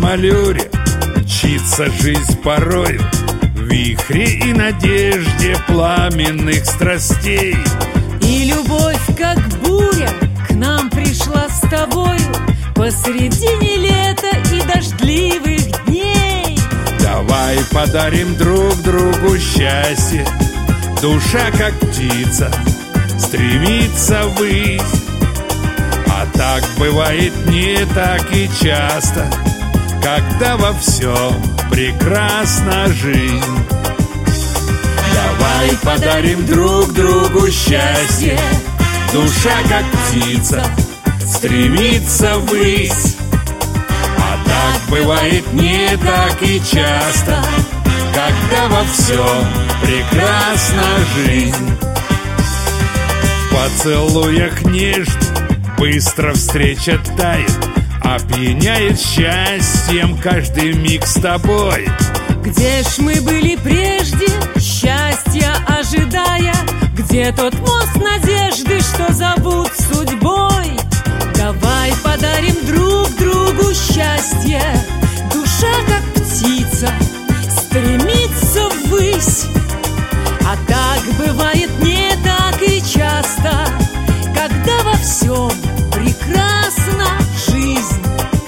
аллюре мчится жизнь порою, в вихре и надежде пламенных страстей. И любовь, как буря, к нам пришла с тобою посредине лета и дождливых дней. Давай подарим друг другу счастье. Душа, как птица, стремится ввысь. А так бывает не так и часто, когда во всем прекрасна жизнь. Давай подарим друг другу счастье. Душа, как птица, стремится ввысь. А так бывает не так и часто, когда во всем прекрасна жизнь. В поцелуях нежно быстро встреча тает, опьяняет счастьем каждый миг с тобой. Где ж мы были прежде, счастья ожидая? Где тот мост надежды, что зовут судьбой? Давай подарим друг другу счастье. Душа, как птица, стремится ввысь. А так бывает не так и часто, когда во всем прекрасна жизнь.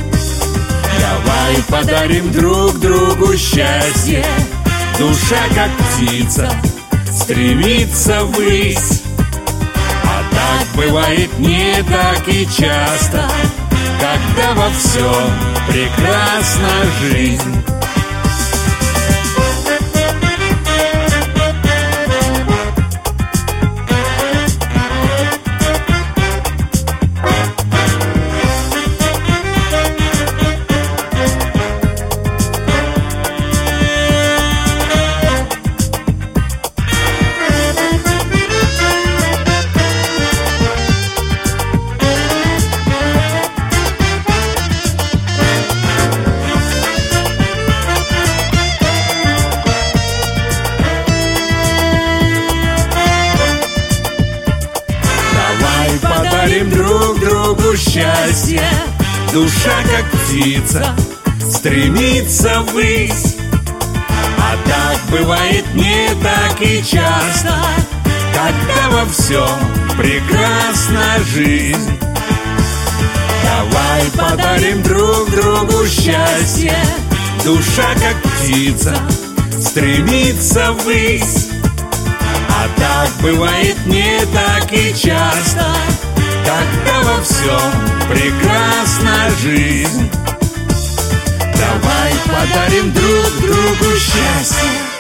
Давай подарим друг другу счастье. Душа, как птица, стремится ввысь. А так бывает не так и часто, когда во всем прекрасна жизнь. Подарим друг другу счастье. Душа, как птица, стремится ввысь. А так бывает не так и часто, когда во всем прекрасна жизнь. Давай подарим друг другу счастье. Душа, как птица, стремится ввысь. А так бывает не так и часто, когда во всем прекрасна жизнь. Давай подарим друг другу счастье.